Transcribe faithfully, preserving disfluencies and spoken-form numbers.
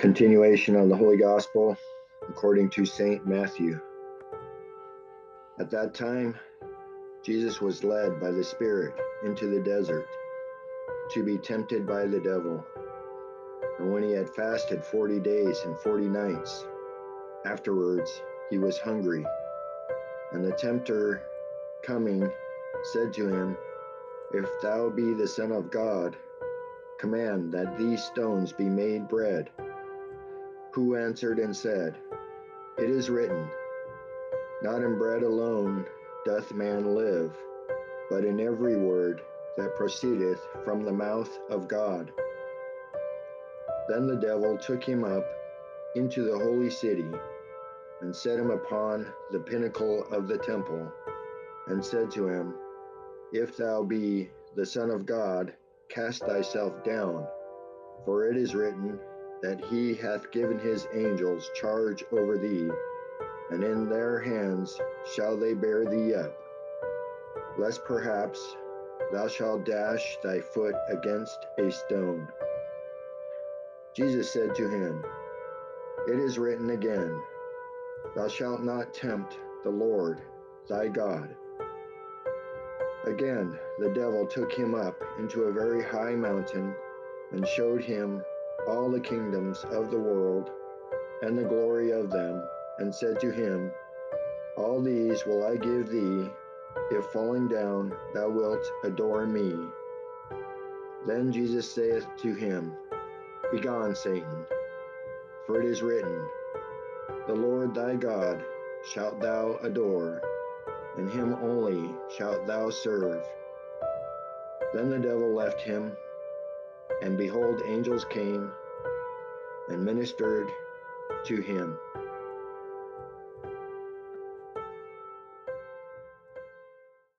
Continuation of the Holy Gospel according to Saint Matthew. At that time, Jesus was led by the Spirit into the desert to be tempted by the devil. And when he had fasted forty days and forty nights, afterwards he was hungry. And the tempter coming said to him, "If thou be the Son of God, command that these stones be made bread." Who answered and said, "It is written, not in bread alone doth man live, but in every word that proceedeth from the mouth of God." Then the devil took him up into the holy city, and set him upon the pinnacle of the temple, and said to him, "If thou be the Son of God, cast thyself down, for it is written that he hath given his angels charge over thee, and in their hands shall they bear thee up, lest perhaps thou shalt dash thy foot against a stone." Jesus said to him, "It is written again, thou shalt not tempt the Lord thy God." Again, the devil took him up into a very high mountain, and showed him all the kingdoms of the world and the glory of them, and said to him, "All these will I give thee, if falling down thou wilt adore me." Then Jesus saith to him, "Begone, Satan, for it is written, The Lord thy God shalt thou adore, and him only shalt thou serve." Then the devil left him, and behold, angels came and ministered to him.